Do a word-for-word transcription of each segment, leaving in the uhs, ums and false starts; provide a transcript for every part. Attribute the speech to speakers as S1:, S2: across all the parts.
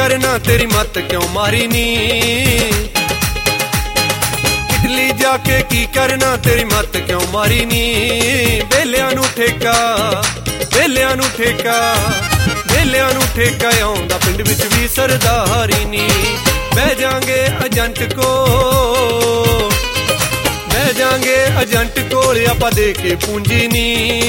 S1: करना तेरी मत क्यों मारी नी। इटली जाके की करना तेरी मत क्यों मारी नी। बेलियां नू ठेका बेलियां नू ठेका बेलियां नू ठेका आउंदा पिंड विच भी सरदारी नी। बह जांगे एजेंट को बह जांगे एजेंट कोल आपां दे के पूंजी नी।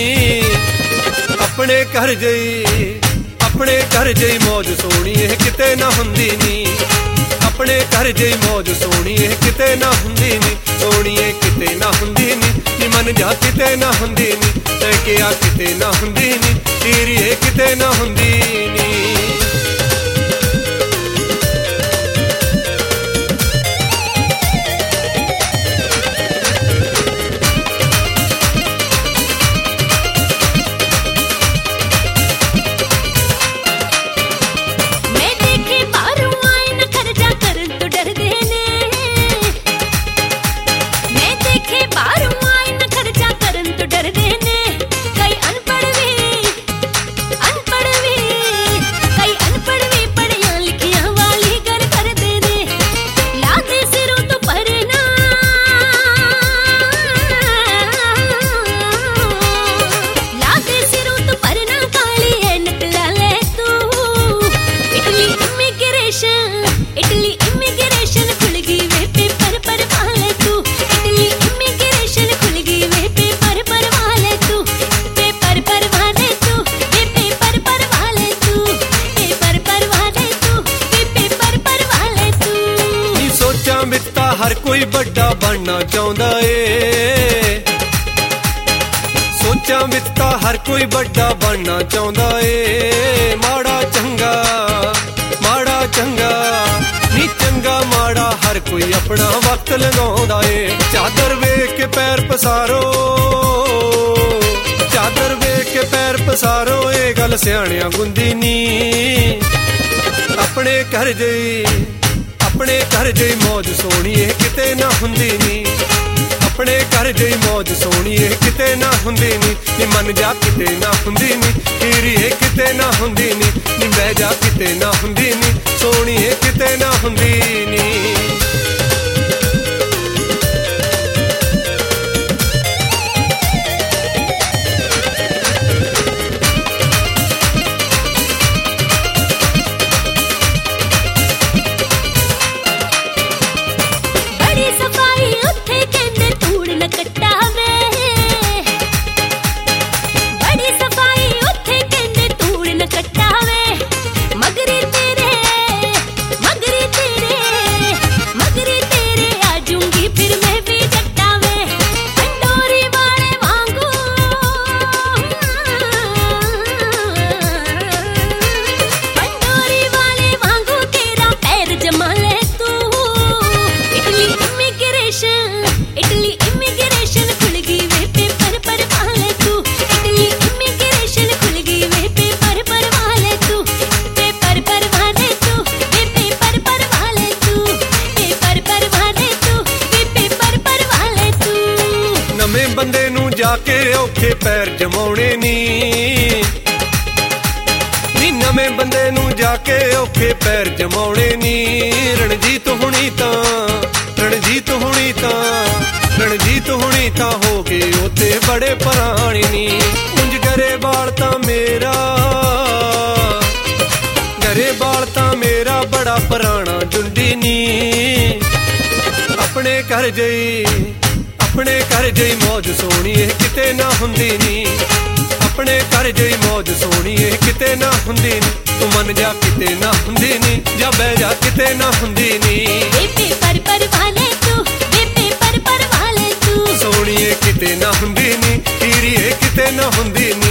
S1: अपने घर जई अपने घर जई मौज सोनी है किते ना हुंदी नी। अपने घर जई मौज सोनी है किते ना हुंदी नी। सोनी है किते ना हुंदी नी नी मन जा किते ना हुंदी नी। ते क्या किते ना हुंदी नी तेरी है किते ना हुंदी नी। हर कोई बड़ा बनना चाहता है। सोचा विच तां हर कोई बड़ा बनना चाहता है। माड़ा चंगा माड़ा चंगा नी चंगा माड़ा हर कोई अपना वक्त लगाउंदा है। चादर वेख के पैर पसारो चादर वेख के पैर पसारो ये गल सियाणियां गुंदी नी। अपने घर जई अपने घर जई मौज सोनी है किते ना हुंदी नी। अपने घर जई मौज सोनी है किते ना हुंदी नी नी मन जा किते ना हुंदी नी। तेरी है किते ना हुंदी नी नी बह जा किते ना हुंदी नी। सोनी है किते ना हुंदी नी। बंदे नू जाके औखे पैर जमाउणे नी नी नवें बंदे नू जाके औखे पैर जमाउणे नी। रणजीत हुणी तां रणजीत हुणी तां रणजीत हुणी तां हो गए ओते बड़े पुराने नी। उंज गरेबाल तां मेरा गरेबाल तां मेरा बड़ा पुराना जुंडी नी। अपने घर जई अपने घर जई मौज सोनी है किते ना हुंदी नी। अपने घर जई मौज सोनी है किते ना हुंदी नी। तू मन जा किते ना हुंदी नी जा बह जा किते ना हुंदी नी।
S2: बेबे पर पर वाले तू बेबे पर पर वाले तू
S1: सोनी है किते ना हुंदी नी तेरी है किते ना हुंदी नी।